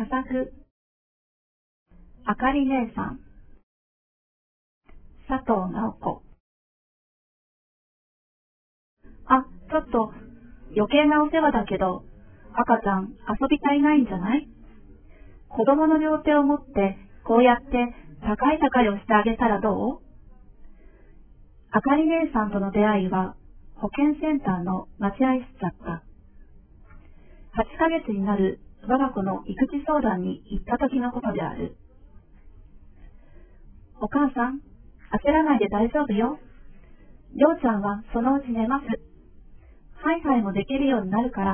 作。あかり姉さん。佐藤直子。あ、ちょっと余計なお世話だけど、赤ちゃん遊び足りないんじゃない？子供の両手を持ってこうやって高い高いをしてあげたらどう？あかり姉さんとの出会いは保健センターの待合室だった。8ヶ月になる我が子の育児相談に行った時のことである。お母さん、焦らないで大丈夫よ。りょうちゃんはそのうち寝ます。ハイハイもできるようになるから。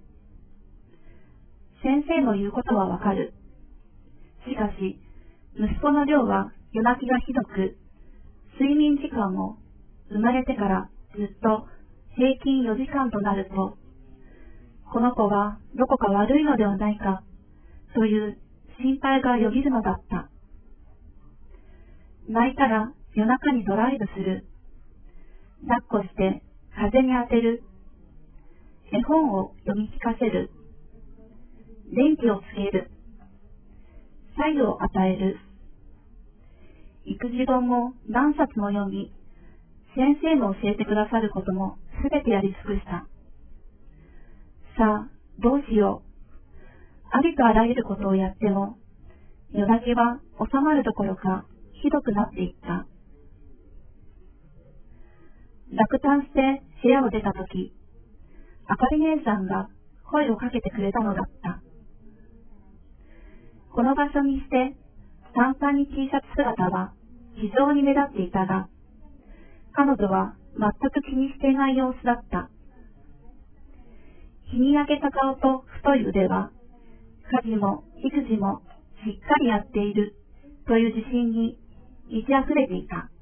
先生の言うことはわかる。しかし、息子のりょうは夜泣きがひどく、睡眠時間も生まれてからずっと平均4時間となると、この子はどこか悪いのではないかという心配がよぎるのだった。泣いたら夜中にドライブする。抱っこして風に当てる。絵本を読み聞かせる。電気をつける。白湯を与える。育児本も何冊も読み、先生の教えてくださることもすべてやり尽くした。さあ、どうしよう。ありとあらゆることをやっても、夜泣きは収まるどころかひどくなっていった。落胆して部屋を出たとき、あかり姉さんが声をかけてくれたのだった。この場所にして短パンに T シャツ姿は非常に目立っていたが、彼女は全く気にしていない様子だった。日に焼けた顔と太い腕は、家事も育児もしっかりやっているという自信に満ち溢れていた。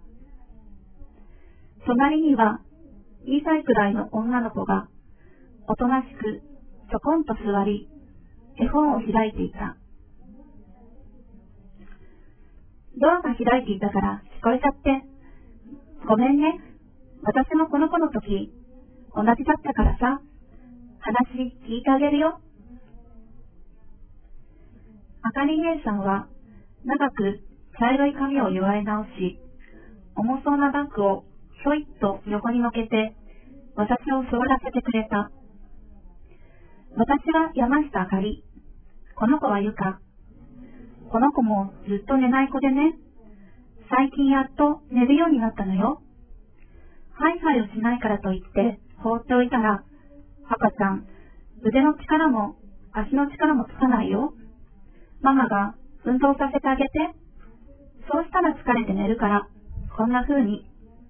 隣には2歳くらいの女の子がおとなしくちょこんと座り、絵本を開いていた。ドアが開いていたから聞こえちゃって。ごめんね。私もこの子の時、同じだったからさ。話聞いてあげるよ。あかり姉さんは長く茶色い髪を結わえ直し、重そうなバッグをひょいっと横にのけて、私を座らせてくれた。私は山下あかり。この子はゆか。この子もずっと寝ない子でね。最近やっと寝るようになったのよ。ハイハイをしないからといって放っておいたら、赤ちゃん、腕の力も足の力もつかないよ。ママが運動させてあげて。そうしたら疲れて寝るから、こんな風に。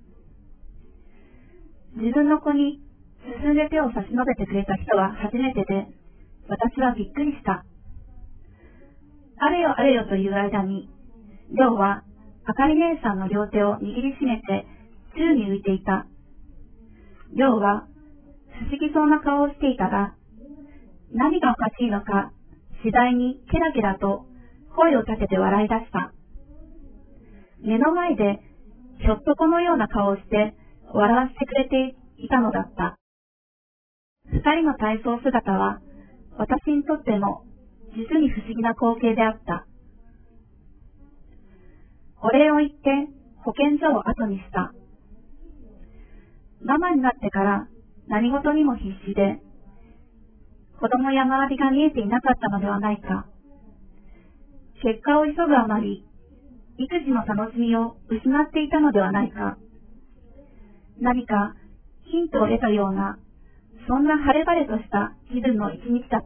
自分の子に進んで手を差し伸べてくれた人は初めてで、私はびっくりした。あれよあれよという間に、りょうはあかり姉さんの両手を握りしめて宙に浮いていた。りょうは不思議そうな顔をしていたが、何がおかしいのか、次第にケラケラと声を立てて笑い出した。目の前でひょっとこのような顔をして笑わせてくれていたのだった。二人の体操姿は私にとっても実に不思議な光景であった。お礼を言って保健所を後にした。ママになってから何事にも必死で、子供や周りが見えていなかったのではないか。結果を急ぐあまり、育児の楽しみを失っていたのではないか。何かヒントを得たような、そんな晴れ晴れとした気分の一日だった。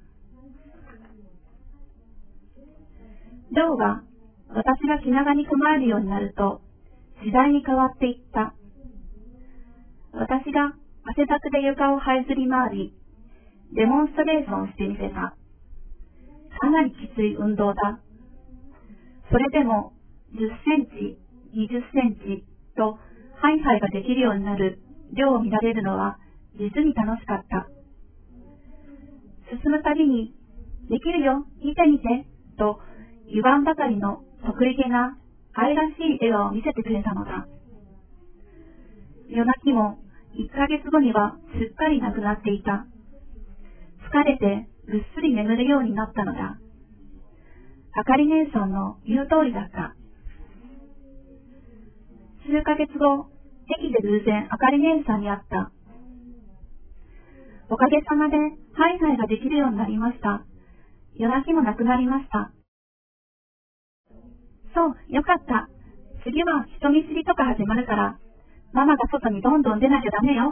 りょうが私が気長に構えるようになると、次第に変わっていった。私が汗だくで床を這いずり回り、デモンストレーションをしてみせた。かなりきつい運動だ。それでも10センチ、20センチとハイハイができるようになるりょうを見られるのは実に楽しかった。進むたびに、できるよ、見てみて、と言わんばかりの得意げな愛らしい笑顔を見せてくれたのだ。夜泣きも1ヶ月後にはすっかりなくなっていた。疲れてぐっすり眠るようになったのだ。あかり姉さんの言う通りだった。数ヶ月後、駅で偶然あかり姉さんに会った。おかげさまでハイハイができるようになりました。夜泣きもなくなりました。そう、よかった。次は人見知りとか始まるから、ママが外にどんどん出なきゃダメよ。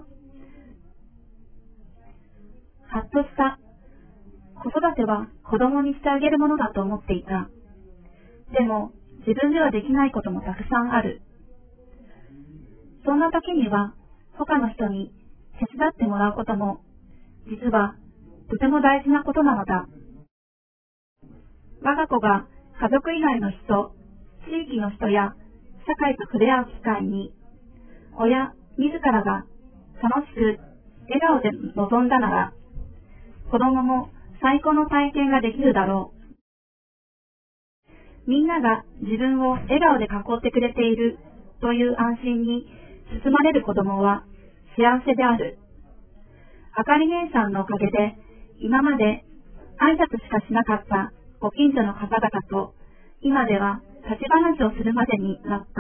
はっとした。子育ては子供にしてあげるものだと思っていた。でも、自分ではできないこともたくさんある。そんな時には、他の人に手伝ってもらうことも、実はとても大事なことなのだ。我が子が家族以外の人、地域の人や社会と触れ合う機会に、親自らが楽しく笑顔で臨んだなら、子供も最高の体験ができるだろう。みんなが自分を笑顔で囲ってくれているという安心に包まれる子供は幸せである。あかり姉さんのおかげで、今まで挨拶しかしなかったご近所の方々と、今では立ち話をするまでになった。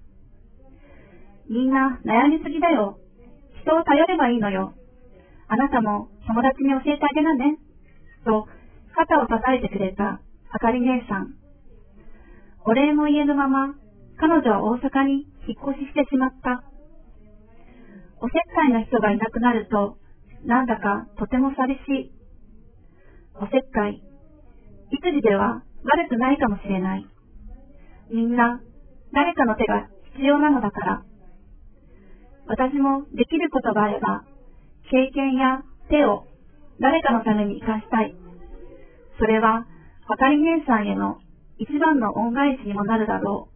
みんな悩みすぎだよ。人を頼ればいいのよ。あなたも友達に教えてあげなね。と肩を叩いてくれたあかり姉さん。お礼も言えぬまま、彼女は大阪に引っ越ししてしまった。おせっかいな人がいなくなると、なんだかとても寂しい。おせっかい、育児では悪くないかもしれない。みんな、誰かの手が必要なのだから。私もできることがあれば、経験や手を誰かのために生かしたい。それは、あかり姉さんへの一番の恩返しにもなるだろう。